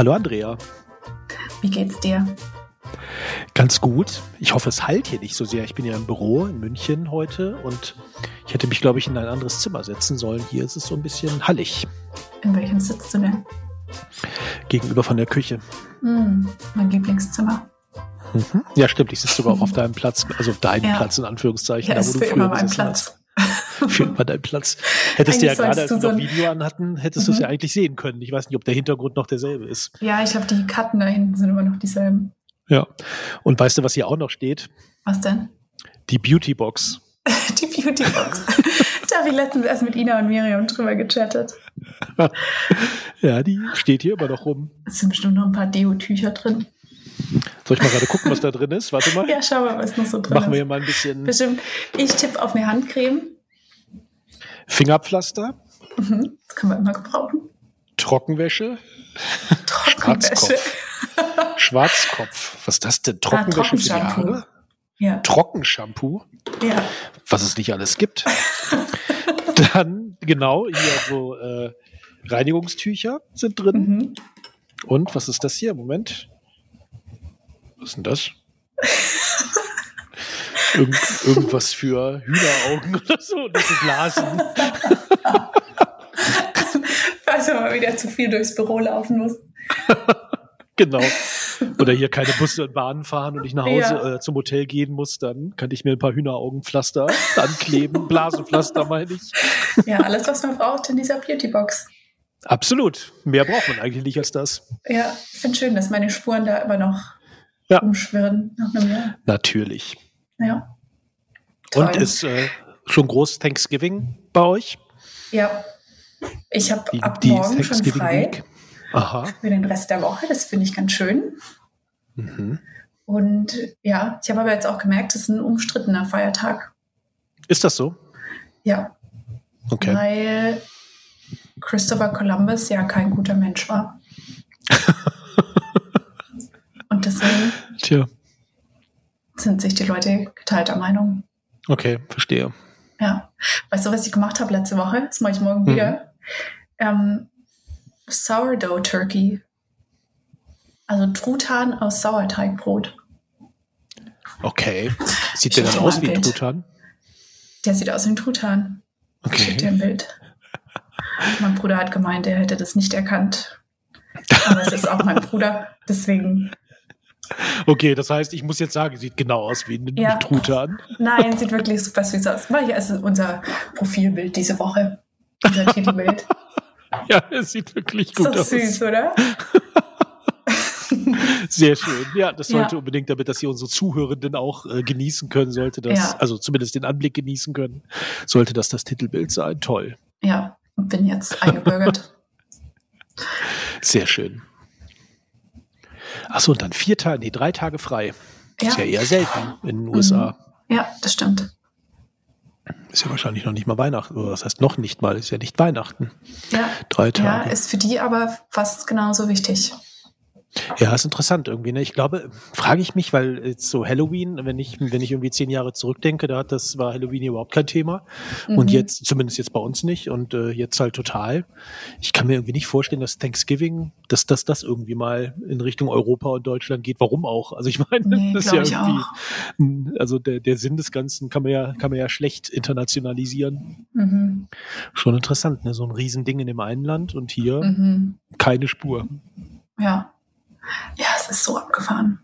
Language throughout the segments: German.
Hallo Andrea. Wie geht's dir? Ganz gut. Ich hoffe, es hallt hier nicht so sehr. Ich bin ja im Büro in München heute und ich hätte mich, glaube ich, in ein anderes Zimmer setzen sollen. Hier ist es so ein bisschen hallig. In welchem sitzt du denn? Gegenüber von der Küche. Mein Lieblingszimmer. Mhm. Ja, stimmt. Ich sitze sogar auch auf deinem Platz, also auf deinem Platz in Anführungszeichen. Ja, da, ist wo für du früher immer mein gesessen Platz. hast. Für immer dein Platz. Hättest du ja Eigentlich gerade, als sollst wir du noch so Video an hatten, hättest du es ja eigentlich sehen können. Ich weiß nicht, ob der Hintergrund noch derselbe ist. Ja, ich glaube, die Karten da hinten sind immer noch dieselben. Ja. Und weißt du, was hier auch noch steht? Was denn? Die Beautybox. Die Beautybox. Da habe ich letztens erst mit Ina und Miriam drüber gechattet. Ja, die steht hier immer noch rum. Es sind bestimmt noch ein paar Deo-Tücher drin. Soll ich mal gerade gucken, was da drin ist? Warte mal. Ja, schau mal, was noch so drin Machen wir ist. hier mal ein bisschen Bestimmt. Ich tippe auf eine Handcreme. Fingerpflaster, Das können wir immer gebrauchen. Trockenwäsche, Trockenwäsche. Schwarzkopf. Was ist das denn? Trockenwäsche für die Trockenshampoo. Haare? Ja. Trockenshampoo? Ja. Was es nicht alles gibt. Dann, genau, hier so Reinigungstücher sind drin. Und was ist das hier? Moment. Was ist denn das? Irgendwas für Hühneraugen oder so. Diese Blasen. Falls man mal wieder zu viel durchs Büro laufen muss. Genau. Oder hier keine Busse und Bahnen fahren und ich nach Hause zum Hotel gehen muss, dann kann ich mir ein paar Hühneraugenpflaster ankleben. Blasenpflaster meine ich. Ja, alles, was man braucht in dieser Beautybox. Absolut. Mehr braucht man eigentlich nicht als das. Ja, ich finde schön, dass meine Spuren da immer noch umschwirren nach einem Jahr. Natürlich. Ja. Toll. Und Toll. ist schon groß Thanksgiving bei euch? Ja. Ich habe ab Die morgen schon frei. Week. Aha. Für den Rest der Woche. Das finde ich ganz schön. Und ja, ich habe aber jetzt auch gemerkt, es ist ein umstrittener Feiertag. Ist das so? Ja. Okay. Weil Christopher Columbus ja kein guter Mensch war. Und deswegen sind sich die Leute geteilter Meinung. Okay, verstehe. Ja. Weißt du, was ich gemacht habe letzte Woche? Das mache ich morgen wieder. Sourdough Turkey. Also Truthahn aus Sauerteigbrot. Okay. Sieht der dann aus wie ein Truthahn? Der sieht aus wie ein Truthahn. Okay. Ich schicke dir ein Bild. Mein Bruder hat gemeint, er hätte das nicht erkannt. Aber es ist auch mein Bruder. Deswegen. Okay, das heißt, ich muss jetzt sagen, sieht genau aus wie ein Truthahn. Nein, sieht wirklich super süß aus. War hier also unser Profilbild diese Woche. Unser Titelbild. Ja, es sieht wirklich gut aus. Ist doch süß, oder? Sehr schön. Ja, das sollte unbedingt, damit das hier unsere Zuhörenden auch genießen können, sollte das, also zumindest den Anblick genießen können, sollte das Titelbild sein. Toll. Ja, bin jetzt eingebürgert. Sehr schön. Achso, und dann 3 Tage frei. Das ist ja eher selten in den USA. Ja, das stimmt. Ist ja wahrscheinlich noch nicht mal Weihnachten. Oder das heißt noch nicht mal, ist ja nicht Weihnachten. Ja. 3 Tage. Ja, ist für die aber fast genauso wichtig. Ja, ist interessant irgendwie. Ne? Ich glaube, frage ich mich, weil jetzt so Halloween, wenn ich irgendwie 10 Jahre zurückdenke, das war Halloween überhaupt kein Thema. Und jetzt, zumindest jetzt bei uns nicht. Und jetzt halt total. Ich kann mir irgendwie nicht vorstellen, dass Thanksgiving, dass das irgendwie mal in Richtung Europa und Deutschland geht. Warum auch? Also ich meine, das ist ja irgendwie, also der Sinn des Ganzen kann man ja schlecht internationalisieren. Schon interessant, ne? So ein Riesending in dem einen Land und hier keine Spur. Ja. Ja, es ist so abgefahren.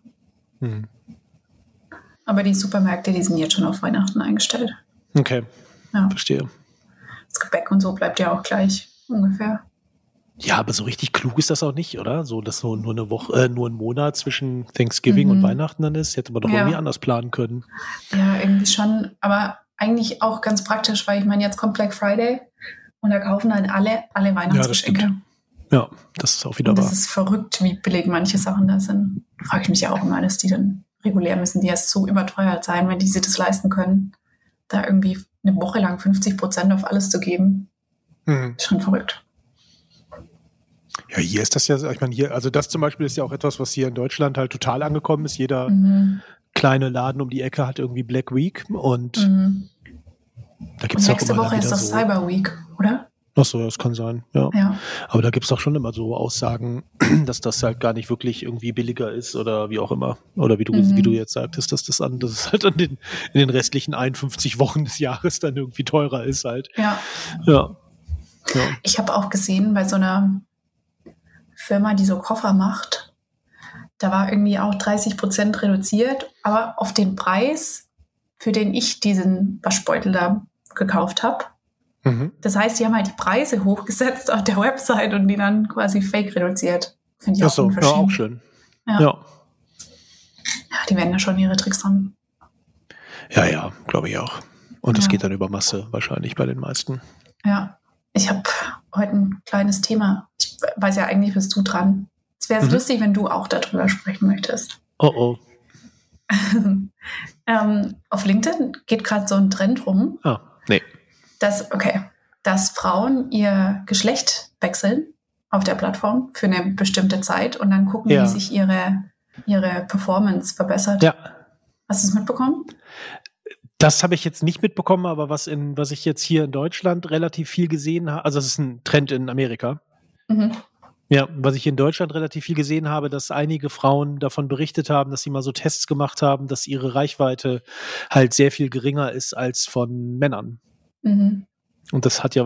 Aber die Supermärkte, die sind jetzt schon auf Weihnachten eingestellt. Okay, verstehe. Das Gebäck und so bleibt ja auch gleich ungefähr. Ja, aber so richtig klug ist das auch nicht, oder? So, dass nur eine Woche, nur ein Monat zwischen Thanksgiving und Weihnachten dann ist, hätte man doch irgendwie anders planen können. Ja, irgendwie schon. Aber eigentlich auch ganz praktisch, weil ich meine, jetzt kommt Black Friday und da kaufen dann alle Weihnachtsgeschenke. Ja, das ist auch wieder wahr. Das ist verrückt, wie billig manche Sachen da sind. Da frage ich mich ja auch immer, dass die dann regulär müssen, die erst so überteuert sein, wenn die sich das leisten können, da irgendwie eine Woche lang 50% auf alles zu geben. Ist schon verrückt. Ja, hier ist das ja, ich meine, hier, also das zum Beispiel ist ja auch etwas, was hier in Deutschland halt total angekommen ist. Jeder kleine Laden um die Ecke hat irgendwie Black Week und da gibt es auch nächste immer Woche ist doch so Cyber Week, oder? Ach so, das kann sein, ja. Ja. Aber da gibt's doch schon immer so Aussagen, dass das halt gar nicht wirklich irgendwie billiger ist oder wie auch immer. Oder wie du jetzt sagtest, dass das halt in den restlichen 51 Wochen des Jahres dann irgendwie teurer ist halt. Ja. Ja. Ich habe auch gesehen, bei so einer Firma, die so Koffer macht, da war irgendwie auch 30% reduziert, aber auf den Preis, für den ich diesen Waschbeutel da gekauft habe. Das heißt, die haben halt die Preise hochgesetzt auf der Website und die dann quasi fake reduziert. Finde ich auch unverschämt. Ja, auch schön. Ja, die werden da schon ihre Tricks haben. Ja, glaube ich auch. Und das geht dann über Masse wahrscheinlich bei den meisten. Ja, ich habe heute ein kleines Thema. Ich weiß ja, eigentlich bist du dran. Es wäre lustig, wenn du auch darüber sprechen möchtest. Oh. Auf LinkedIn geht gerade so ein Trend rum. Nee. Dass Frauen ihr Geschlecht wechseln auf der Plattform für eine bestimmte Zeit und dann gucken, wie sich ihre Performance verbessert. Ja. Hast du es mitbekommen? Das habe ich jetzt nicht mitbekommen, aber was ich jetzt hier in Deutschland relativ viel gesehen habe, also es ist ein Trend in Amerika. Ja, was ich in Deutschland relativ viel gesehen habe, dass einige Frauen davon berichtet haben, dass sie mal so Tests gemacht haben, dass ihre Reichweite halt sehr viel geringer ist als von Männern. Und das hat ja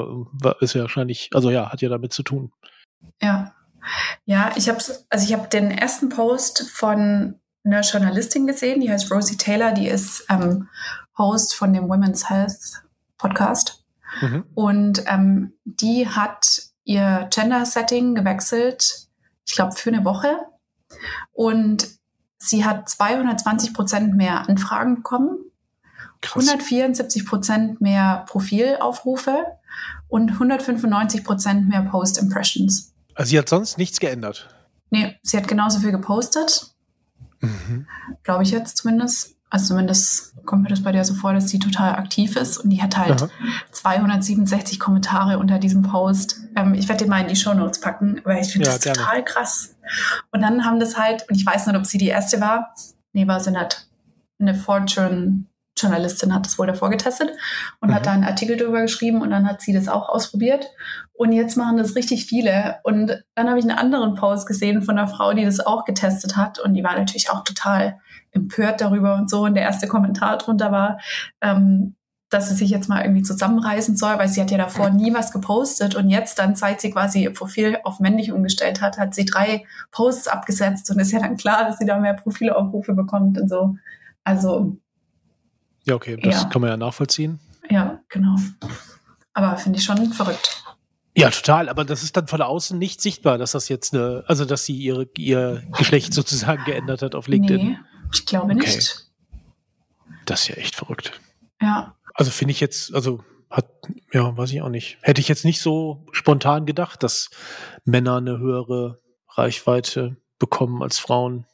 damit zu tun. Ja, ich habe den ersten Post von einer Journalistin gesehen, die heißt Rosie Taylor, die ist Host von dem Women's Health Podcast. Und die hat ihr Gender-Setting gewechselt, ich glaube, für eine Woche. Und sie hat 220% mehr Anfragen bekommen. Krass. 174% mehr Profilaufrufe und 195% mehr Post-Impressions. Also sie hat sonst nichts geändert? Nee, sie hat genauso viel gepostet. Glaube ich jetzt zumindest. Also zumindest kommt mir das bei der so vor, dass sie total aktiv ist. Und die hat halt 267 Kommentare unter diesem Post. Ich werde den mal in die Shownotes packen, weil ich finde das total krass. Und dann haben das halt, und ich weiß nicht, ob sie die erste war. Nee, war sie nicht. Eine Fortune-Journalistin hat das wohl davor getestet und hat da einen Artikel drüber geschrieben und dann hat sie das auch ausprobiert. Und jetzt machen das richtig viele. Und dann habe ich einen anderen Post gesehen von einer Frau, die das auch getestet hat. Und die war natürlich auch total empört darüber und so. Und der erste Kommentar drunter war, dass sie sich jetzt mal irgendwie zusammenreißen soll, weil sie hat ja davor nie was gepostet. Und jetzt dann, seit sie quasi ihr Profil auf männlich umgestellt hat, hat sie 3 Posts abgesetzt. Und ist ja dann klar, dass sie da mehr Profilaufrufe bekommt und so. Also ja, okay, das kann man ja nachvollziehen. Ja, genau. Aber finde ich schon verrückt. Ja, total. Aber das ist dann von außen nicht sichtbar, dass das jetzt dass sie ihr Geschlecht sozusagen geändert hat auf LinkedIn. Nee, ich glaube nicht. Das ist ja echt verrückt. Ja. Also finde ich jetzt, weiß ich auch nicht. Hätte ich jetzt nicht so spontan gedacht, dass Männer eine höhere Reichweite bekommen als Frauen.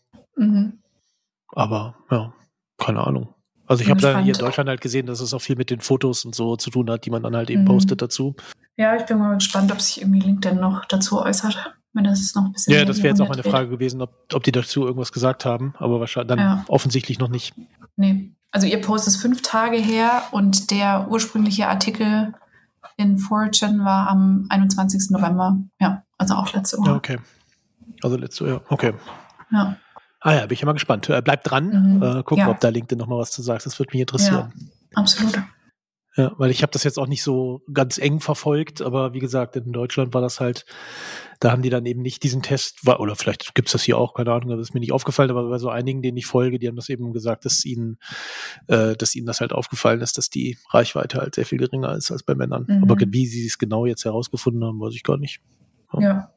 Aber ja, keine Ahnung. Also ich habe da hier in Deutschland halt gesehen, dass es auch viel mit den Fotos und so zu tun hat, die man dann halt eben postet dazu. Ja, ich bin mal gespannt, ob sich irgendwie LinkedIn noch dazu äußert, wenn das noch ein bisschen. Ja, das wäre jetzt auch meine Frage gewesen, ob die dazu irgendwas gesagt haben, aber wahrscheinlich dann offensichtlich noch nicht. Nee, also ihr Post ist 5 Tage her und der ursprüngliche Artikel in Fortune war am 21. November. Ja, also auch letzte Woche. Ja, okay. Also letzte Woche, okay. Ja. Ja, bin ich ja mal gespannt. Bleib dran, gucken, ob da LinkedIn noch mal was zu sagt. Das würde mich interessieren. Ja, absolut. Ja, weil ich habe das jetzt auch nicht so ganz eng verfolgt, aber wie gesagt, in Deutschland war das halt, da haben die dann eben nicht diesen Test, oder vielleicht gibt's das hier auch, keine Ahnung, das ist mir nicht aufgefallen, aber bei so einigen, denen ich folge, die haben das eben gesagt, dass ihnen das halt aufgefallen ist, dass die Reichweite halt sehr viel geringer ist als bei Männern. Aber wie sie es genau jetzt herausgefunden haben, weiß ich gar nicht. Ja.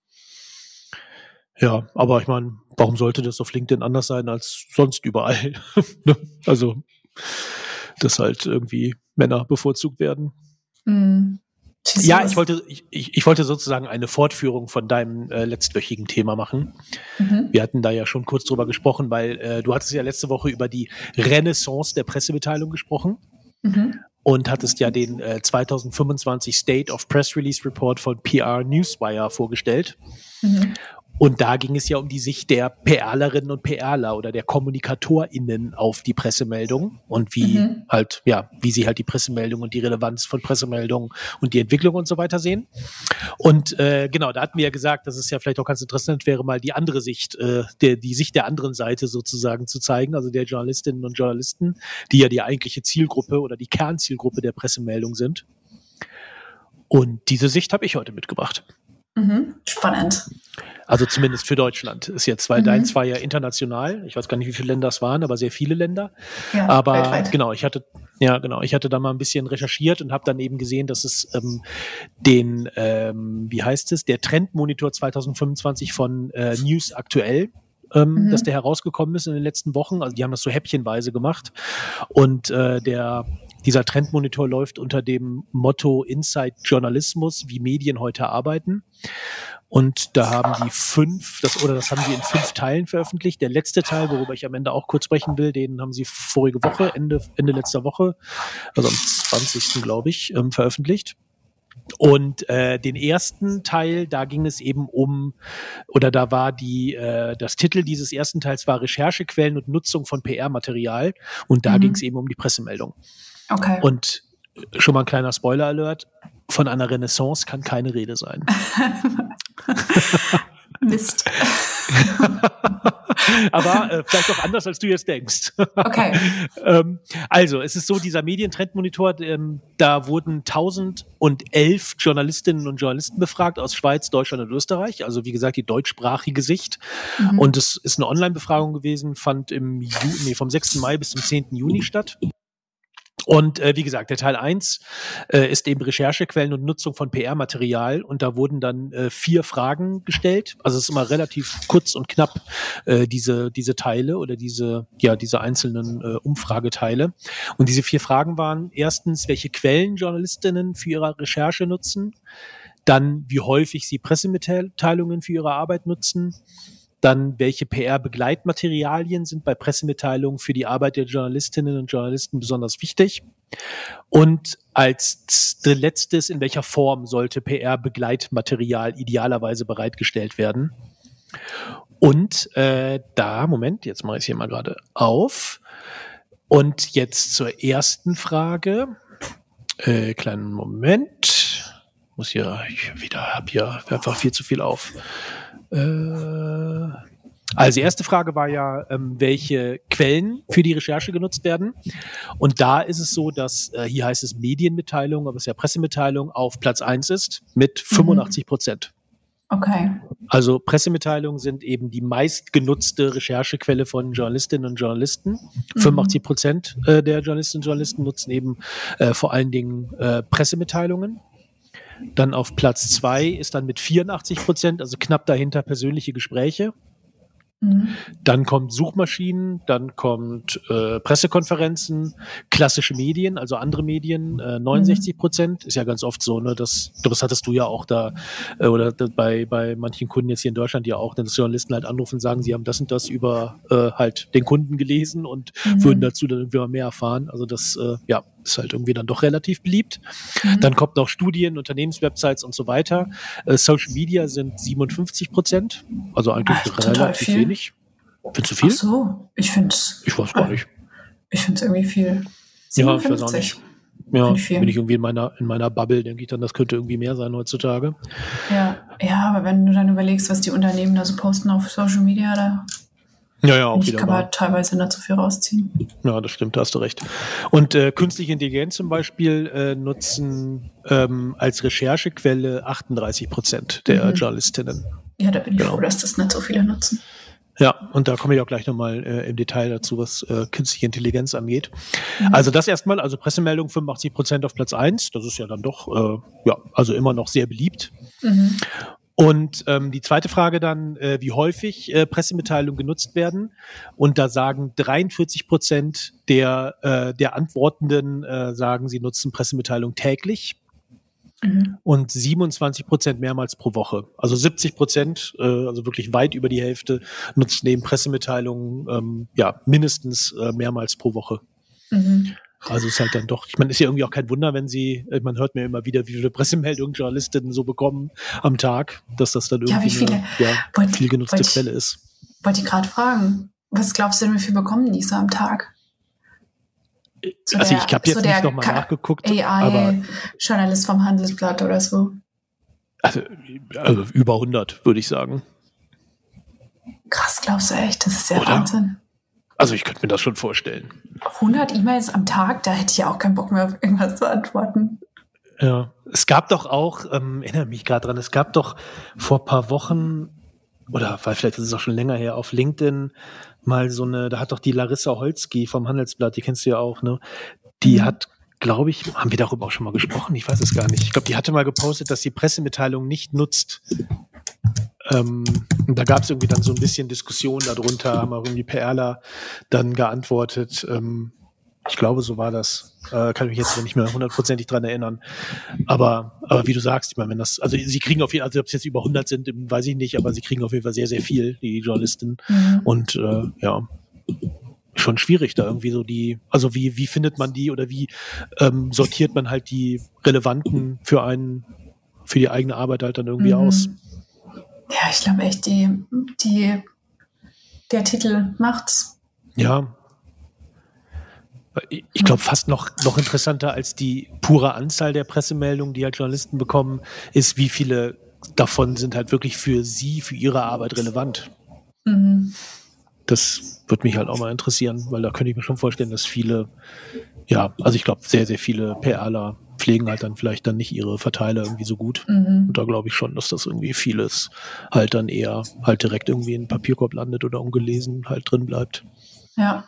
Ja, aber ich meine, warum sollte das auf LinkedIn anders sein als sonst überall? Also, dass halt irgendwie Männer bevorzugt werden. Ja, ich wollte sozusagen eine Fortführung von deinem letztwöchigen Thema machen. Wir hatten da ja schon kurz drüber gesprochen, weil du hattest ja letzte Woche über die Renaissance der Pressemitteilung gesprochen und hattest ja den 2025 State of Press Release Report von PR Newswire vorgestellt. Und da ging es ja um die Sicht der PRlerinnen und PRler oder der KommunikatorInnen auf die Pressemeldung und wie wie sie halt die Pressemeldung und die Relevanz von Pressemeldungen und die Entwicklung und so weiter sehen. Und da hatten wir ja gesagt, dass es ja vielleicht auch ganz interessant wäre, mal die andere Sicht, die Sicht der anderen Seite sozusagen zu zeigen, also der Journalistinnen und Journalisten, die ja die eigentliche Zielgruppe oder die Kernzielgruppe der Pressemeldung sind. Und diese Sicht habe ich heute mitgebracht. Spannend. Also zumindest für Deutschland ist jetzt, weil deins war ja international. Ich weiß gar nicht, wie viele Länder es waren, aber sehr viele Länder. Ja, aber weltweit. ich hatte da mal ein bisschen recherchiert und habe dann eben gesehen, dass es der Trendmonitor 2025 von News Aktuell, dass der herausgekommen ist in den letzten Wochen. Also die haben das so häppchenweise gemacht. Und dieser Trendmonitor läuft unter dem Motto Inside Journalismus, wie Medien heute arbeiten. Und da haben die das haben die in 5 Teilen veröffentlicht. Der letzte Teil, worüber ich am Ende auch kurz sprechen will, den haben sie vorige Woche, Ende letzter Woche, also am 20. glaube ich, veröffentlicht. Und den ersten Teil, da ging es eben da war das Titel dieses ersten Teils war Recherchequellen und Nutzung von PR-Material. Und da ging es eben um die Pressemeldung. Okay. Und schon mal ein kleiner Spoiler-Alert, von einer Renaissance kann keine Rede sein. Mist. Aber vielleicht auch anders, als du jetzt denkst. Okay. Also, es ist so, dieser Medientrendmonitor, da wurden 1011 Journalistinnen und Journalisten befragt aus Schweiz, Deutschland und Österreich. Also, wie gesagt, die deutschsprachige Sicht. Und es ist eine Online-Befragung gewesen, fand vom 6. Mai bis zum 10. Juni statt. Und wie gesagt, der Teil 1 ist eben Recherchequellen und Nutzung von PR-Material. Und da wurden dann 4 Fragen gestellt. Also es ist immer relativ kurz und knapp, diese Teile oder diese einzelnen Umfrageteile. Und diese 4 Fragen waren erstens, welche Quellen Journalistinnen für ihre Recherche nutzen. Dann, wie häufig sie Pressemitteilungen für ihre Arbeit nutzen. Dann, welche PR-Begleitmaterialien sind bei Pressemitteilungen für die Arbeit der Journalistinnen und Journalisten besonders wichtig? Und als letztes, in welcher Form sollte PR-Begleitmaterial idealerweise bereitgestellt werden? Und jetzt mache ich es hier mal gerade auf. Und jetzt zur ersten Frage. Kleinen Moment. Ich habe hier einfach viel zu viel auf. Also die erste Frage war ja, welche Quellen für die Recherche genutzt werden. Und da ist es so, dass hier heißt es Medienmitteilung, aber es ist ja Pressemitteilung, auf Platz 1 ist mit 85%. Okay. Also Pressemitteilungen sind eben die meistgenutzte Recherchequelle von Journalistinnen und Journalisten. 85% der Journalistinnen und Journalisten nutzen eben vor allen Dingen Pressemitteilungen. Dann auf Platz 2 ist dann mit 84%, also knapp dahinter persönliche Gespräche. Dann kommt Suchmaschinen, dann kommt Pressekonferenzen, klassische Medien, also andere Medien, 69%. Ist ja ganz oft so, ne, das hattest du ja auch da, bei manchen Kunden jetzt hier in Deutschland ja auch, dass Journalisten halt anrufen und sagen, sie haben das und das über halt den Kunden gelesen und würden dazu dann irgendwie mal mehr erfahren. Also das, ist halt irgendwie dann doch relativ beliebt. Dann kommt noch Studien, Unternehmenswebsites und so weiter. Social Media sind 57%, also eigentlich relativ wenig. Findest du viel? Ach so, ich weiß gar nicht. Ich finde es irgendwie viel. 57. Ja, ich weiß auch nicht. Ja, bin ich irgendwie in meiner Bubble, denke ich dann, das könnte irgendwie mehr sein heutzutage. Ja, aber wenn du dann überlegst, was die Unternehmen da so posten auf Social Media, da auch wieder kann man teilweise nicht so viel rausziehen. Ja, das stimmt, da hast du recht. Und künstliche Intelligenz zum Beispiel nutzen als Recherchequelle 38% der Journalistinnen. Ja, da bin ich froh, dass das nicht so viele nutzen. Ja, und da komme ich auch gleich nochmal im Detail dazu, was künstliche Intelligenz angeht. Also das erstmal, also Pressemeldung 85% auf Platz 1, das ist ja dann doch, also immer noch sehr beliebt. Und die zweite Frage dann, wie häufig Pressemitteilungen genutzt werden. Und da sagen 43% der Antwortenden, sagen, sie nutzen Pressemitteilungen täglich. Und 27% mehrmals pro Woche. Also 70%, also wirklich weit über die Hälfte, nutzen eben Pressemitteilungen mindestens mehrmals pro Woche. Also ist halt dann doch, ich meine, ist ja irgendwie auch kein Wunder, man hört mir immer wieder, wie viele Pressemeldungen Journalistinnen so bekommen am Tag, dass das dann irgendwie eine viel genutzte Quelle ist. Wollte ich gerade fragen, was glaubst du denn, wie viel bekommen die so am Tag? Ich habe jetzt nicht nochmal nachgeguckt. AI-Journalist vom Handelsblatt oder so. Also über 100, würde ich sagen. Krass, glaubst du echt? Das ist ja Wahnsinn. Also ich könnte mir das schon vorstellen. 100 E-Mails am Tag, da hätte ich ja auch keinen Bock mehr auf irgendwas zu antworten. Ja, es gab doch auch, erinnere mich gerade dran, es gab doch vor ein paar Wochen, oder vielleicht ist es auch schon länger her, auf LinkedIn mal da hat doch die Larissa Holzki vom Handelsblatt, die kennst du ja auch, ne? Die hat, glaube ich, haben wir darüber auch schon mal gesprochen? Ich weiß es gar nicht. Ich glaube, die hatte mal gepostet, dass sie Pressemitteilungen nicht nutzt. Da gab es irgendwie dann so ein bisschen Diskussion darunter, haben auch irgendwie PRler dann geantwortet. Ich glaube, so war das. Kann mich jetzt nicht mehr hundertprozentig dran erinnern. Aber wie du sagst, ich meine, sie kriegen auf jeden Fall, also ob es jetzt über 100 sind, weiß ich nicht, aber sie kriegen auf jeden Fall sehr, sehr viel, die Journalisten. Und schon schwierig da irgendwie so wie findet man die oder wie sortiert man halt die relevanten für die eigene Arbeit halt dann irgendwie aus? Ja, ich glaube echt, der Titel macht's. Ja. Ich glaube, fast noch interessanter als die pure Anzahl der Pressemeldungen, die halt Journalisten bekommen, ist, wie viele davon sind halt wirklich für sie, für ihre Arbeit relevant. Das würde mich halt auch mal interessieren, weil da könnte ich mir schon vorstellen, dass viele, also ich glaube, sehr, sehr viele PRler pflegen halt dann vielleicht dann nicht ihre Verteiler irgendwie so gut. Und da glaube ich schon, dass das irgendwie vieles halt dann eher halt direkt irgendwie in den Papierkorb landet oder ungelesen halt drin bleibt. Ja.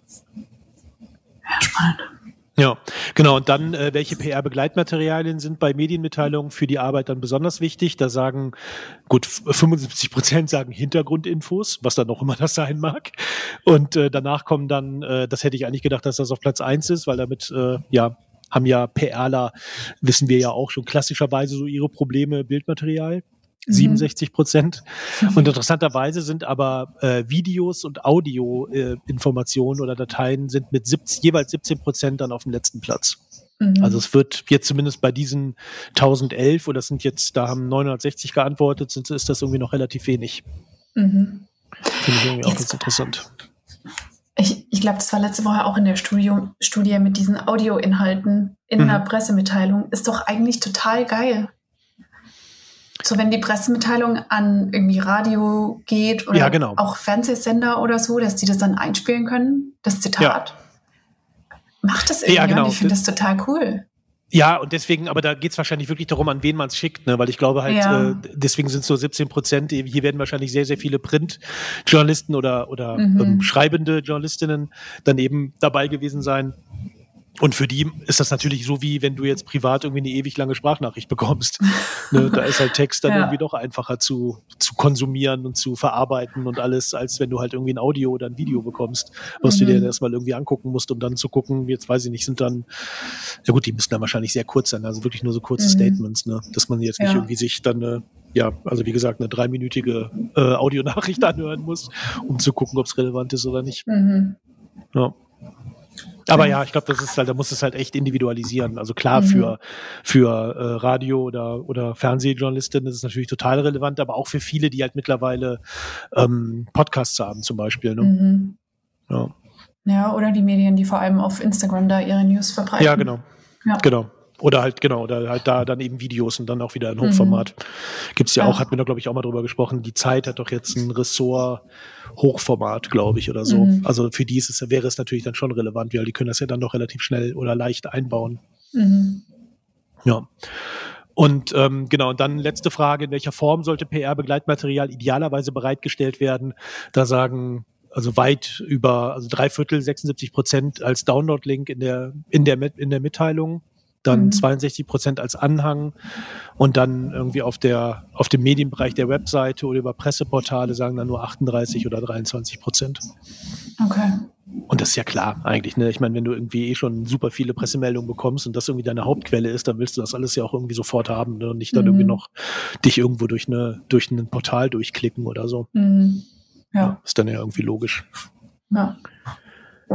Ja, spannend. Ja, genau. Und dann, welche PR-Begleitmaterialien sind bei Medienmitteilungen für die Arbeit dann besonders wichtig? Da sagen, gut, 75% sagen Hintergrundinfos, was dann auch immer das sein mag. Und danach kommen dann, das hätte ich eigentlich gedacht, dass das auf Platz 1 ist, weil damit, haben ja PRler, wissen wir ja auch schon klassischerweise so ihre Probleme, Bildmaterial. 67%. Und interessanterweise sind aber Videos und Audio-Informationen oder Dateien sind mit jeweils 17% dann auf dem letzten Platz. Also es wird jetzt zumindest bei diesen 1011, oder da haben 960 geantwortet, ist das irgendwie noch relativ wenig. Finde ich irgendwie auch ganz interessant. Ich glaube, das war letzte Woche auch in der Studie mit diesen Audioinhalten in einer Pressemitteilung. Ist doch eigentlich total geil. So, wenn die Pressemitteilung an irgendwie Radio geht oder auch Fernsehsender oder so, dass die das dann einspielen können, das Zitat. Macht das irgendwie und ich finde das total cool. Ja, und deswegen, aber da geht es wahrscheinlich wirklich darum, an wen man es schickt, ne? Weil ich glaube halt, deswegen sind es so 17%. Hier werden wahrscheinlich sehr, sehr viele Printjournalisten oder schreibende Journalistinnen dann eben dabei gewesen sein. Und für die ist das natürlich so, wie wenn du jetzt privat irgendwie eine ewig lange Sprachnachricht bekommst. Ne, da ist halt Text dann irgendwie doch einfacher zu konsumieren und zu verarbeiten und alles, als wenn du halt irgendwie ein Audio oder ein Video bekommst, was du dir erstmal irgendwie angucken musst, um dann zu gucken, jetzt weiß ich nicht, sind dann, ja gut, die müssen dann wahrscheinlich sehr kurz sein, also wirklich nur so kurze Statements, ne, dass man jetzt nicht irgendwie sich dann also wie gesagt, eine 3-minütige Audionachricht anhören muss, um zu gucken, ob es relevant ist oder nicht. Ja. Aber ich glaube, das ist halt, da muss es halt echt individualisieren. Also klar, für Radio oder Fernsehjournalistinnen ist es natürlich total relevant, aber auch für viele, die halt mittlerweile Podcasts haben zum Beispiel. Ne? Ja, oder die Medien, die vor allem auf Instagram da ihre News verbreiten. Ja, genau. Oder halt da dann eben Videos und dann auch wieder in Hochformat. Gibt's ja auch, hatten wir da glaube ich auch mal drüber gesprochen, die Zeit hat doch jetzt ein Ressort Hochformat, glaube ich, oder so. Also für die wäre es natürlich dann schon relevant, weil die können das ja dann doch relativ schnell oder leicht einbauen. Ja. Und und dann letzte Frage, in welcher Form sollte PR-Begleitmaterial idealerweise bereitgestellt werden? Da sagen also weit über, also 3/4, 76% als Download-Link in der Mitteilung, dann 62% als Anhang und dann irgendwie auf dem Medienbereich der Webseite oder über Presseportale sagen dann nur 38 oder 23%. Okay. Und das ist ja klar eigentlich, ne? Ich meine, wenn du irgendwie schon super viele Pressemeldungen bekommst und das irgendwie deine Hauptquelle ist, dann willst du das alles ja auch irgendwie sofort haben, ne? Und nicht dann irgendwie noch dich irgendwo durch ein Portal durchklicken oder so. Ja, ist dann ja irgendwie logisch. Ja.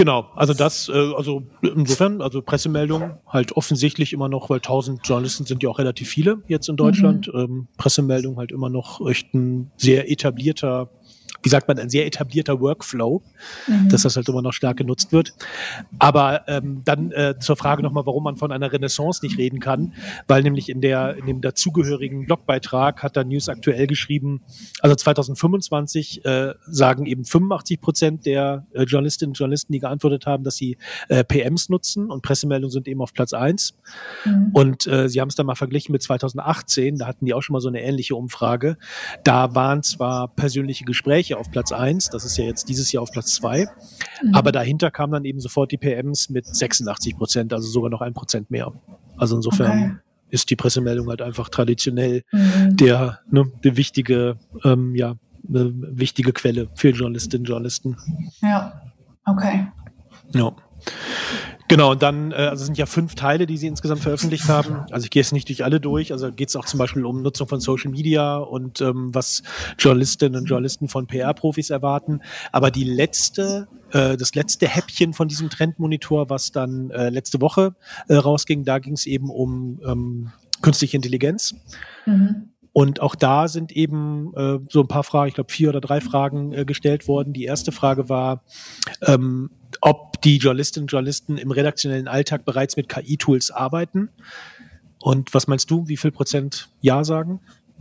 Genau, also also insofern, also Pressemeldungen halt offensichtlich immer noch, weil 1000 Journalisten sind ja auch relativ viele jetzt in Deutschland. Pressemeldungen halt immer noch echt ein sehr etablierter, wie sagt man, ein sehr etablierter Workflow, dass das halt immer noch stark genutzt wird. Aber dann zur Frage nochmal, warum man von einer Renaissance nicht reden kann, weil nämlich in dem dazugehörigen Blogbeitrag hat da News Aktuell geschrieben, also 2025 sagen eben 85% der Journalistinnen und Journalisten, die geantwortet haben, dass sie PMs nutzen, und Pressemeldungen sind eben auf Platz 1. Und sie haben es dann mal verglichen mit 2018, da hatten die auch schon mal so eine ähnliche Umfrage. Da waren zwar persönliche Gespräche auf Platz 1, das ist ja jetzt dieses Jahr auf Platz 2, aber dahinter kamen dann eben sofort die PMs mit 86%, also sogar noch 1% mehr. Also insofern ist die Pressemeldung halt einfach traditionell die wichtige, eine wichtige Quelle für Journalistinnen und Journalisten. Ja, okay. Ja. Genau, und dann, also es sind ja 5 Teile, die sie insgesamt veröffentlicht haben. Also ich gehe jetzt nicht durch alle durch. Also geht es auch zum Beispiel um Nutzung von Social Media und was Journalistinnen und Journalisten von PR-Profis erwarten. Aber das letzte Häppchen von diesem Trendmonitor, was dann letzte Woche rausging, da ging es eben um künstliche Intelligenz. Und auch da sind eben so ein paar Fragen, ich glaube 4 oder 3 Fragen gestellt worden. Die erste Frage war, ob die Journalistinnen und Journalisten im redaktionellen Alltag bereits mit KI-Tools arbeiten. Und was meinst du, wie viel Prozent Ja sagen?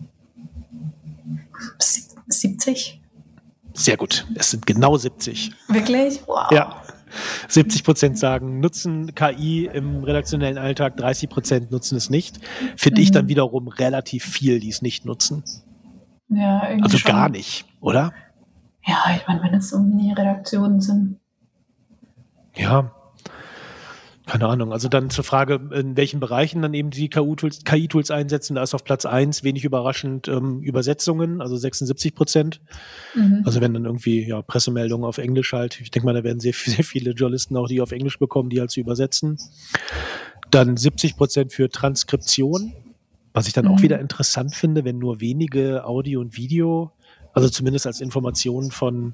70? Sehr gut, es sind genau 70. Wirklich? Wow. Ja, 70% sagen, nutzen KI im redaktionellen Alltag, 30% nutzen es nicht. Finde ich dann wiederum relativ viel, die es nicht nutzen. Ja, irgendwie also schon. Gar nicht, oder? Ja, ich meine, wenn es so Mini-Redaktionen sind. Ja, keine Ahnung. Also dann zur Frage, in welchen Bereichen dann eben die KI-Tools einsetzen. Da ist auf Platz 1 wenig überraschend Übersetzungen, also 76%. Also wenn dann irgendwie Pressemeldungen auf Englisch halt, ich denke mal, da werden sehr viele Journalisten auch, die auf Englisch bekommen, die halt zu übersetzen. Dann 70% für Transkription, was ich dann auch wieder interessant finde, wenn nur wenige Audio und Video, also zumindest als Informationen von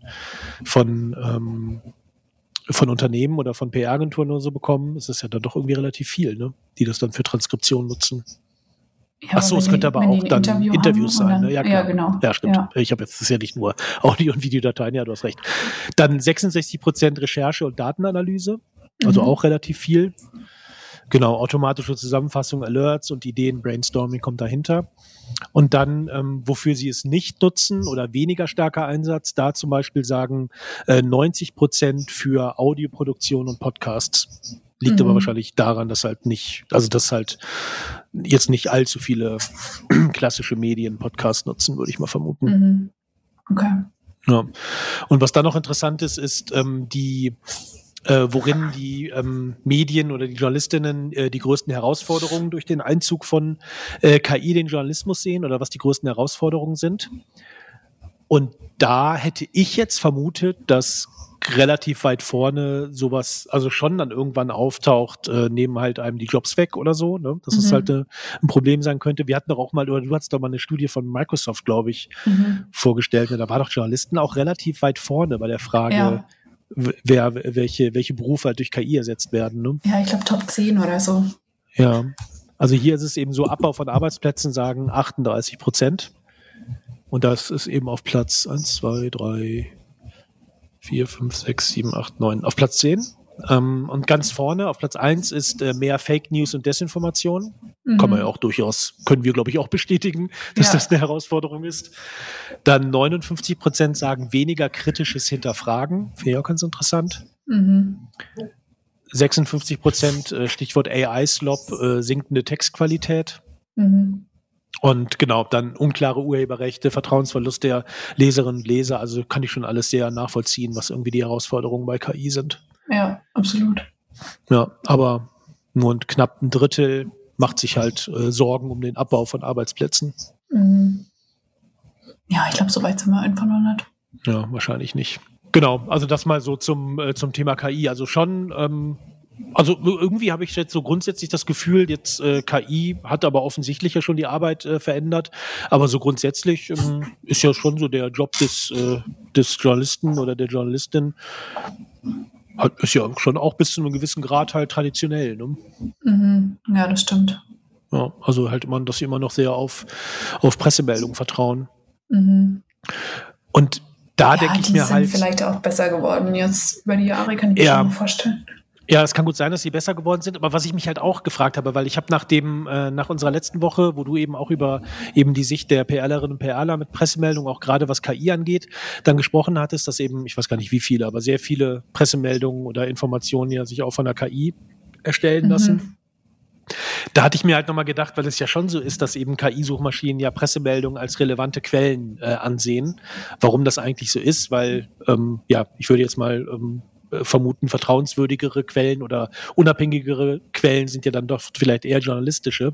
Unternehmen oder von PR-Agenturen oder so bekommen, ist es ja dann doch irgendwie relativ viel, ne? Die das dann für Transkription nutzen. Ja, Ach so, es könnte aber auch dann Interviews sein. Ne? Ja, klar. Genau. Ja, stimmt. Ja. Ich habe jetzt, das ist ja nicht nur Audio- und Videodateien, ja, du hast recht. Dann 66% Recherche und Datenanalyse, also auch relativ viel. Genau, automatische Zusammenfassung, Alerts und Ideen, Brainstorming kommt dahinter. Und dann, wofür sie es nicht nutzen oder weniger starker Einsatz, da zum Beispiel sagen 90% für Audioproduktion und Podcasts. Liegt aber wahrscheinlich daran, dass halt jetzt nicht allzu viele klassische Medien Podcasts nutzen, würde ich mal vermuten. Okay. Ja. Und was dann noch interessant ist, ist worin die Medien oder die Journalistinnen die größten Herausforderungen durch den Einzug von KI den Journalismus sehen oder was die größten Herausforderungen sind. Und da hätte ich jetzt vermutet, dass relativ weit vorne sowas, also schon dann irgendwann auftaucht, nehmen halt einem die Jobs weg oder so, ne? Dass es halt ein Problem sein könnte. Wir hatten doch auch mal, oder du hattest doch mal eine Studie von Microsoft, glaube ich, vorgestellt. Da war doch Journalisten auch relativ weit vorne bei der Frage, welche Berufe halt durch KI ersetzt werden. Ne? Ja, ich glaube Top 10 oder so. Ja, also hier ist es eben so, Abbau von Arbeitsplätzen sagen 38%. Und das ist eben auf Platz 1, 2, 3, 4, 5, 6, 7, 8, 9, auf Platz 10. Und ganz vorne, auf Platz 1 ist mehr Fake News und Desinformation. Kann man ja auch können wir, glaube ich, auch bestätigen, dass das eine Herausforderung ist. Dann 59% sagen weniger kritisches Hinterfragen. Finde ich auch ganz interessant. 56%, Stichwort AI-Slop, sinkende Textqualität. Und genau, dann unklare Urheberrechte, Vertrauensverlust der Leserinnen und Leser. Also kann ich schon alles sehr nachvollziehen, was irgendwie die Herausforderungen bei KI sind. Ja, absolut. Ja, aber nur knapp ein Drittel macht sich halt Sorgen um den Abbau von Arbeitsplätzen. Ja, ich glaube, so weit sind wir einfach noch nicht. Ja, wahrscheinlich nicht. Genau, also das mal so zum Thema KI. Also schon, also irgendwie habe ich jetzt so grundsätzlich das Gefühl, jetzt KI hat aber offensichtlich ja schon die Arbeit verändert, aber so grundsätzlich ist ja schon so der Job des Journalisten oder der Journalistin ist ja schon auch bis zu einem gewissen Grad halt traditionell, ne? Mhm. Ja, das stimmt. Ja, also halt immer, dass sie immer noch sehr auf Pressemeldungen vertrauen. Mhm. Und da denke ich mir die halt. sind vielleicht auch besser geworden jetzt über die Jahre, kann ich mir schon vorstellen. Ja, es kann gut sein, dass sie besser geworden sind, aber was ich mich halt auch gefragt habe, weil ich habe nach unserer letzten Woche, wo du eben auch über eben die Sicht der PRlerinnen und PRler mit Pressemeldungen, auch gerade was KI angeht, dann gesprochen hattest, dass eben, ich weiß gar nicht wie viele, aber sehr viele Pressemeldungen oder Informationen ja sich auch von der KI erstellen lassen. Da hatte ich mir halt nochmal gedacht, weil es ja schon so ist, dass eben KI-Suchmaschinen ja Pressemeldungen als relevante Quellen ansehen. Warum das eigentlich so ist, weil, ich würde jetzt mal vermuten, vertrauenswürdigere Quellen oder unabhängigere Quellen sind ja dann doch vielleicht eher journalistische.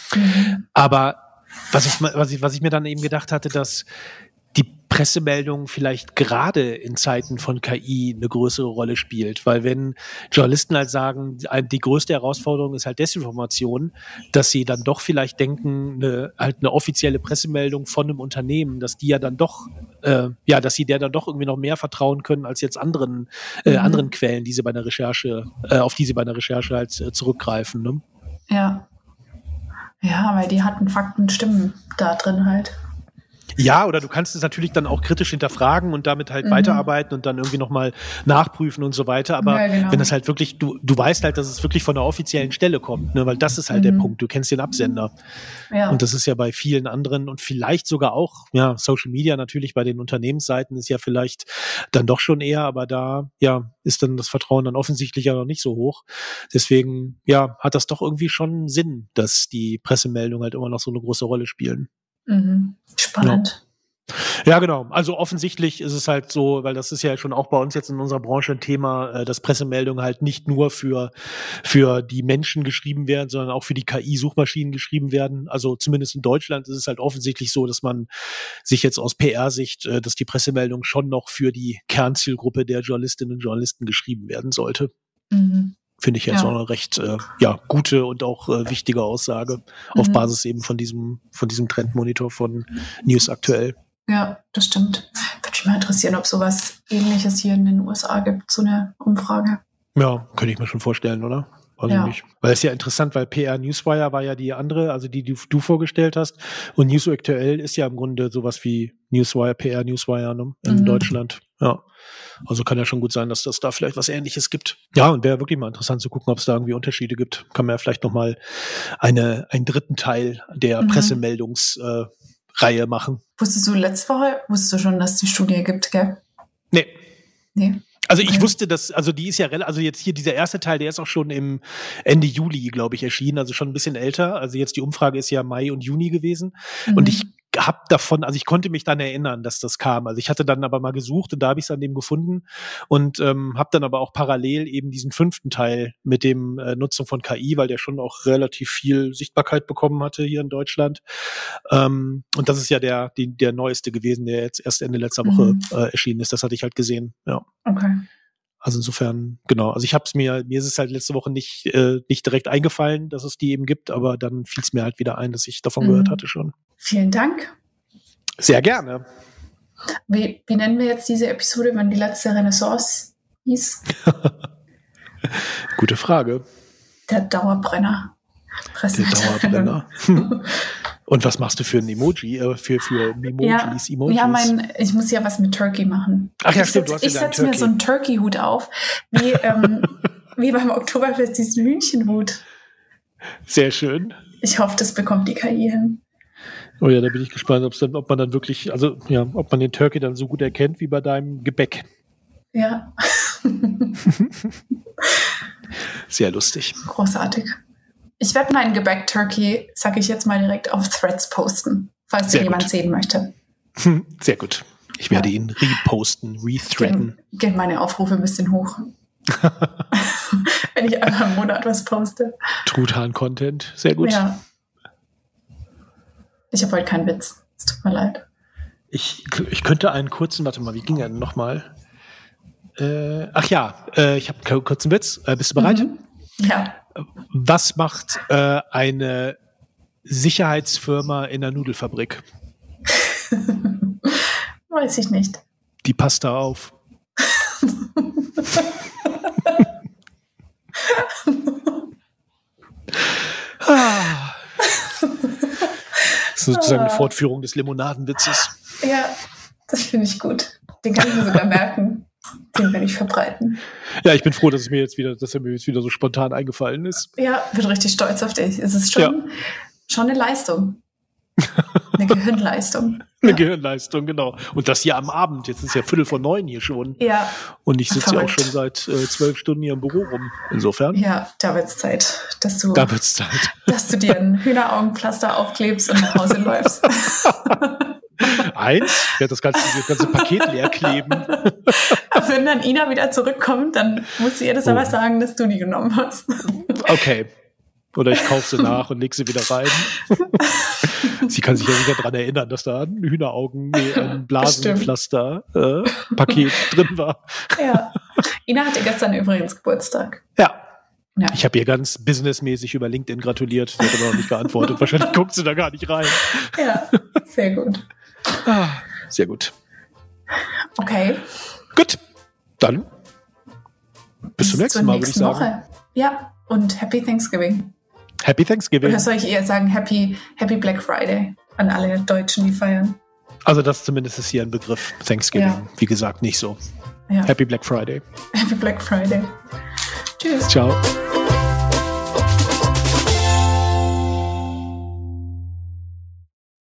Aber was ich mir dann eben gedacht hatte, dass die Pressemeldung vielleicht gerade in Zeiten von KI eine größere Rolle spielt. Weil wenn Journalisten halt sagen, die größte Herausforderung ist halt Desinformation, dass sie dann doch vielleicht denken, eine offizielle Pressemeldung von einem Unternehmen, dass die ja dann doch, dass sie der dann doch irgendwie noch mehr vertrauen können als jetzt anderen Quellen, auf die sie bei einer Recherche halt zurückgreifen. Ne? Ja. Ja, weil die harten Fakten stimmen da drin halt. Ja, oder du kannst es natürlich dann auch kritisch hinterfragen und damit halt weiterarbeiten und dann irgendwie nochmal nachprüfen und so weiter. Aber wenn das halt wirklich, du weißt halt, dass es wirklich von einer offiziellen Stelle kommt, ne? Weil das ist halt der Punkt. Du kennst den Absender. Ja. Und das ist ja bei vielen anderen und vielleicht sogar auch, ja, Social Media natürlich bei den Unternehmensseiten ist ja vielleicht dann doch schon eher, aber da, ja, ist dann das Vertrauen dann offensichtlich ja noch nicht so hoch. Deswegen, ja, hat das doch irgendwie schon Sinn, dass die Pressemeldungen halt immer noch so eine große Rolle spielen. Spannend. Ja, genau. Also offensichtlich ist es halt so, weil das ist ja schon auch bei uns jetzt in unserer Branche ein Thema, dass Pressemeldungen halt nicht nur für die Menschen geschrieben werden, sondern auch für die KI-Suchmaschinen geschrieben werden. Also zumindest in Deutschland ist es halt offensichtlich so, dass man sich jetzt aus PR-Sicht, dass die Pressemeldung schon noch für die Kernzielgruppe der Journalistinnen und Journalisten geschrieben werden sollte. Finde ich jetzt auch eine recht gute und auch wichtige Aussage auf Basis eben von diesem Trendmonitor von News Aktuell. Ja, das stimmt. Würde mich mal interessieren, ob sowas Ähnliches hier in den USA gibt, so eine Umfrage. Ja, könnte ich mir schon vorstellen, oder? Weiß ich nicht. Weil es ja interessant, weil PR Newswire war ja die andere, also die du vorgestellt hast. Und News Aktuell ist ja im Grunde sowas wie Newswire, PR Newswire, ne, in Deutschland. Ja. Also kann ja schon gut sein, dass das da vielleicht was Ähnliches gibt. Ja, und wäre wirklich mal interessant zu gucken, ob es da irgendwie Unterschiede gibt. Kann man ja vielleicht nochmal einen dritten Teil der Pressemeldungsreihe machen. Wusstest du schon, dass die Studie gibt, gell? Nee. Nee. Also ich wusste, die ist ja also jetzt hier dieser erste Teil, der ist auch schon im Ende Juli, glaube ich, erschienen, also schon ein bisschen älter. Also jetzt die Umfrage ist ja Mai und Juni gewesen. Und ich ich konnte mich dann erinnern, dass das kam. Also ich hatte dann aber mal gesucht und da habe ich es an dem gefunden und habe dann aber auch parallel eben diesen 5. Teil mit dem Nutzung von KI, weil der schon auch relativ viel Sichtbarkeit bekommen hatte hier in Deutschland. Und das ist ja der neueste gewesen, der jetzt erst Ende letzter Woche erschienen ist. Das hatte ich halt gesehen, ja. Okay. Also insofern, genau. Also mir ist es halt letzte Woche nicht direkt eingefallen, dass es die eben gibt, aber dann fiel es mir halt wieder ein, dass ich davon gehört hatte schon. Vielen Dank. Sehr gerne. Wie nennen wir jetzt diese Episode, wenn die letzte Renaissance hieß? Gute Frage. Der Dauerbrenner. Der Dauerbrenner. Und was machst du für ein Emoji? Für Emojis? Ja, ich muss ja was mit Turkey machen. Ach ja, stimmt. Ich setze mir so einen Turkey-Hut auf, wie beim Oktoberfest diesen Hühnchenhut. Sehr schön. Ich hoffe, das bekommt die KI hin. Oh ja, da bin ich gespannt, ob man dann wirklich, ob man den Turkey dann so gut erkennt wie bei deinem Gebäck. Ja. Sehr lustig. Großartig. Ich werde meinen Gebäck-Turkey, sage ich jetzt mal direkt, auf Threads posten, falls den jemand sehen möchte. Sehr gut. Ich werde ihn rethreaden. Gehen meine Aufrufe ein bisschen hoch. Wenn ich einmal im Monat was poste. Truthahn-Content. Sehr gut. Ja. Ich habe heute keinen Witz. Es tut mir leid. Ich könnte einen kurzen, warte mal, wie ging er denn nochmal? Ich habe einen kurzen Witz. Bist du bereit? Ja. Was macht eine Sicherheitsfirma in der Nudelfabrik? Weiß ich nicht. Die passt da auf. Sozusagen eine Fortführung des Limonadenwitzes. Ja, das finde ich gut. Den kann ich mir sogar merken. Den werde ich verbreiten. Ja, ich bin froh, dass er mir jetzt wieder so spontan eingefallen ist. Ja, bin richtig stolz auf dich. Es ist schon eine Leistung. Eine Gehirnleistung. Eine Gehirnleistung, genau. Und das hier am Abend. Jetzt ist ja 8:45 hier schon. Ja. Und ich sitze ja auch schon seit 12 Stunden hier im Büro rum. Insofern. Ja, da wird's Zeit, dass du dir ein Hühneraugenpflaster aufklebst und nach Hause läufst. Ich werde das ganze Paket leer kleben. Wenn dann Ina wieder zurückkommt, dann musst du ihr das aber sagen, dass du die genommen hast. Okay. Oder ich kaufe sie nach und lege sie wieder rein. Sie kann sich ja wieder daran erinnern, dass da ein Blasenpflaster-Paket drin war. Ja. Ina hatte gestern übrigens Geburtstag. Ja. Ich habe ihr ganz businessmäßig über LinkedIn gratuliert. Sie hat aber noch nicht geantwortet. Wahrscheinlich guckt sie da gar nicht rein. Ja, sehr gut. Sehr gut. Okay. Gut. Dann bis zum nächsten Mal, würde ich sagen. Woche. Ja, und Happy Thanksgiving. Happy Thanksgiving. Oder soll ich eher sagen Happy Black Friday an alle Deutschen, die feiern? Also das zumindest ist hier ein Begriff. Thanksgiving. Ja. Wie gesagt, nicht so. Ja. Happy Black Friday. Happy Black Friday. Tschüss. Ciao.